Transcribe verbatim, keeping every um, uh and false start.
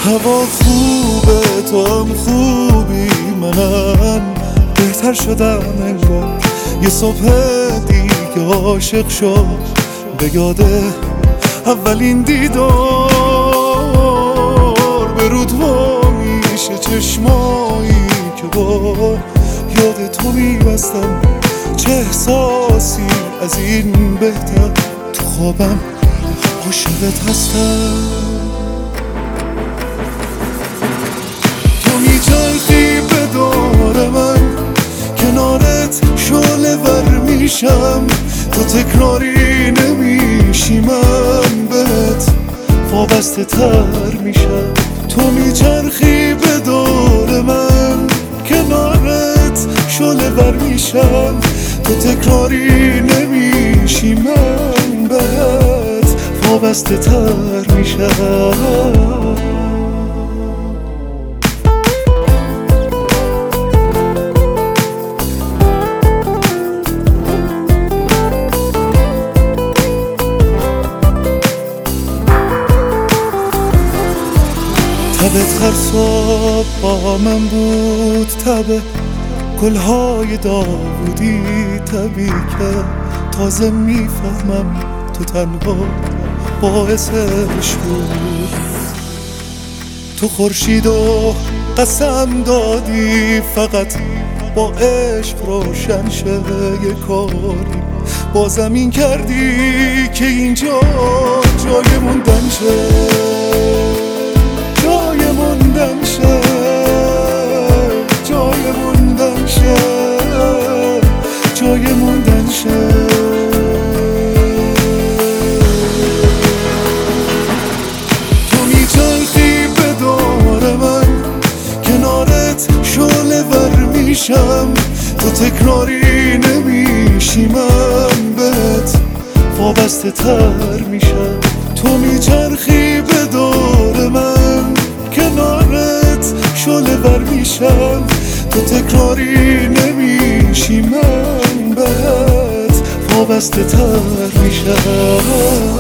هوا خوبه تو هم خوبی، منم بهتر شدم انگار. یه صبح دیگه عاشق شد به یاده اولین دیدار. به رود وا میشه چشمایی که با یاد تو میبستم. چه احساسی از این بهتر، تو خوابم عاشقت هستم. تو میچرخی به دور من، کنارت شعله ور میشم. تو تکراری نمیشی، من بهت وابسته تر میشم. تو میچرخی به دور من، کنارت شعله ور میشم. تو تکراری نمیشی، من بهت وابسته تر میشم. تبت خرساب با من بود، تبه گلهای داودی تبی که تازه میفهمم تو تنها باعثش بود. تو خورشید و قسم دادی فقط با عشق روشن شه یه کاری. با زمین کردی که اینجا جای موندن شه، جای موندن شه، جای موندن شه، جای موندن شه. تو میچرخی به دور من، کنارت شعله ور میشم. تو تکراری نمیشی، من بهت وابسته تر میشم. تو میچرخی به دور من، کنارت شعله ور میشم. تو تکراری نمیشی، من بهت وابسته تر میشم.